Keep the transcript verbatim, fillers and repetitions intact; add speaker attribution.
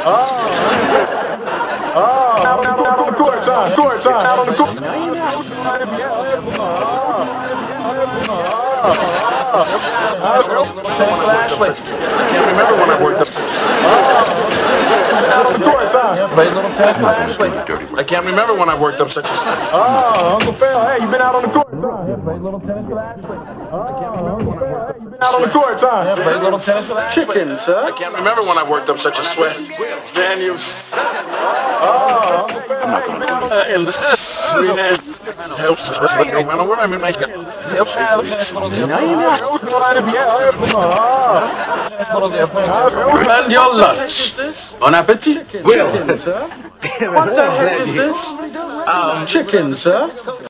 Speaker 1: Oh, out on the court time. Court time. Out on the court.
Speaker 2: Can't remember when I worked up.
Speaker 1: Out on the court time.
Speaker 2: Play a little tennis with Ashley. I can't remember when I worked up such a sweat.
Speaker 1: Oh, Uncle Phil, hey, you been out on the court time.
Speaker 2: Play a little tennis with Ashley. I can't remember when I worked up.
Speaker 1: You been out on the court time.
Speaker 2: Play a little tennis with Ashley.
Speaker 1: Chicken, sir.
Speaker 2: I can't remember when I worked up such a sweat. Daniels.
Speaker 1: Oh, Uncle Phil, hey, you been out on the
Speaker 2: And this helps. I mean, make it.
Speaker 3: And your lunch. Bon appetit.
Speaker 1: Will. What the heck is this?
Speaker 3: Um, chicken, sir.